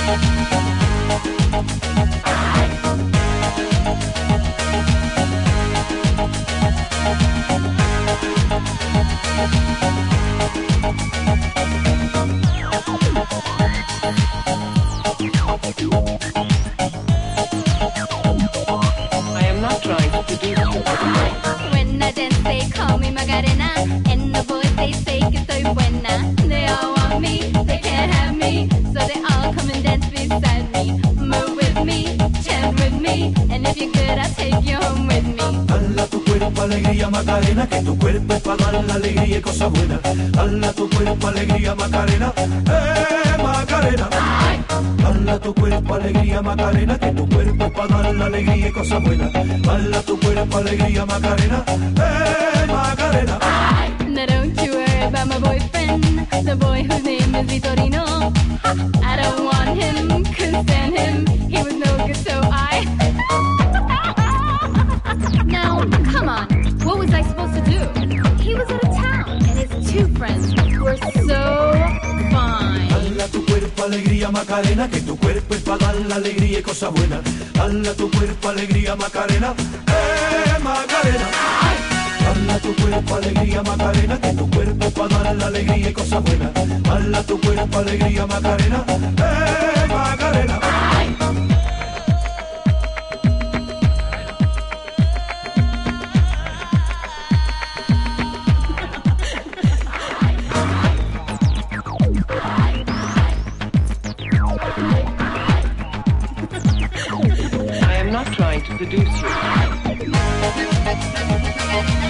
When I dance, they call me Macarena, and the boys they say que soy buena. They all want me, they can't have me, so they all come and dance beside me. Move with me, chant with me, and if you're good, I'll take you home with me. Dala tu cuerpo alegría Macarena, que tu cuerpo es para dar la alegría y cosas buenas. Dala tu cuerpo alegría Macarena, Macarena. Dala tu cuerpo alegría Macarena, que tu cuerpo es para dar la alegría y cosas buenas. Dala tu cuerpo alegría Macarena, Macarena. Now don't you worry about my boyfriend, the boy whose name is Vitorino. I don't want him, couldn't stand him, he was no good, so I... Now, come on, what was I supposed to do? He was out of town, and his two friends were so fine. Dala tu cuerpo alegría Macarena, que tu cuerpo es para dar la alegría y cosas buenas. Dala tu cuerpo alegría Macarena, Macarena. Dala tu cuerpo alegría Macarena, que tu cuerpo es para dar la alegría y cosas buenas. Dala tu cuerpo alegría Macarena, Macarena. I am not trying to seduce you.